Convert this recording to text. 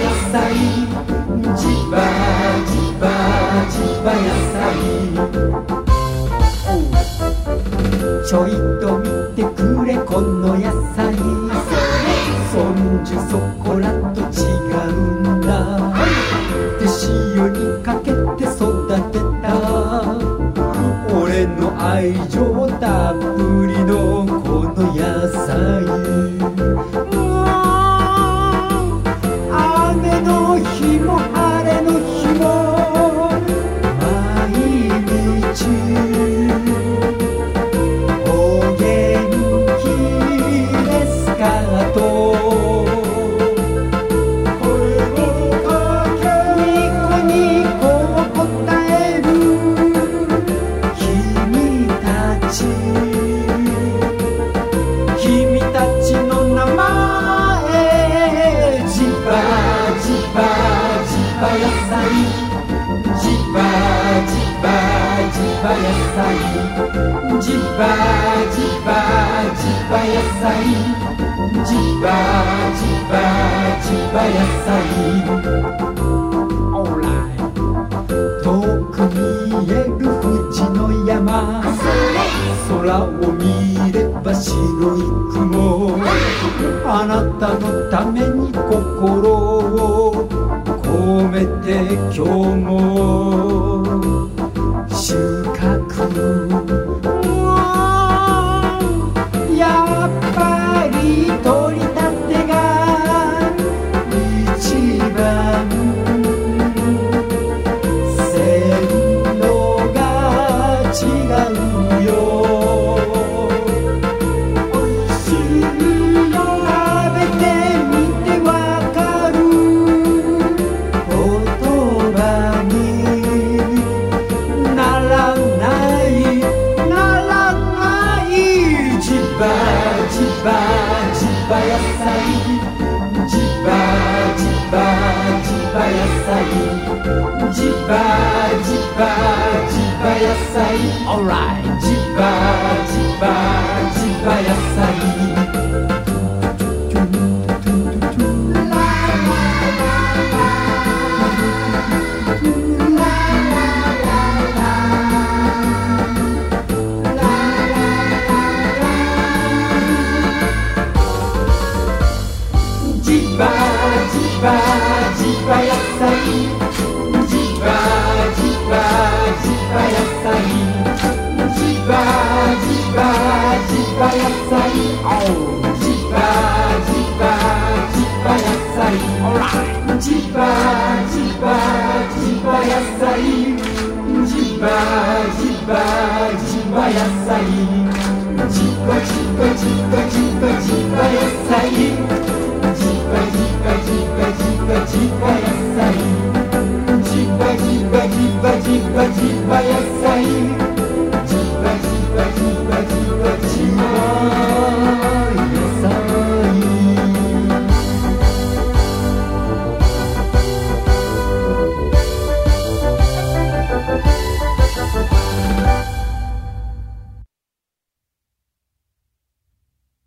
野菜、ジバジバジバ野菜。ちょいと見てくれこの野菜、そんじゅそこらと違うんだ。で塩にかけて育てた俺の愛情たっぷりのこの野菜。雨の日も晴れの日も毎日お元気ですかと君たちの名前、ジバジバジバ野菜、ジバジバジバ野菜、ジバジバジバ野菜、ジバジバジバ野菜。遠く見える富士の山、空を見れば白い雲、あなたのために心を込めて今日も収穫。やっぱり取りたてが一番鮮度が違うよ。ジバジバ野菜、ジバジバジバ野菜、ジバジバジバ野菜、Alright。ジバジバジバ野菜。ジバジバジバ野菜、ジバジバジバ野菜、ジバジバジバ野菜、ジバジバジバ野菜、ジバジバジバ野菜、ジバジバジバ野菜、ジバジバジバジバジバ野菜。ジバジバジバジバジバ野菜、ジバジバジバジバジバ野菜。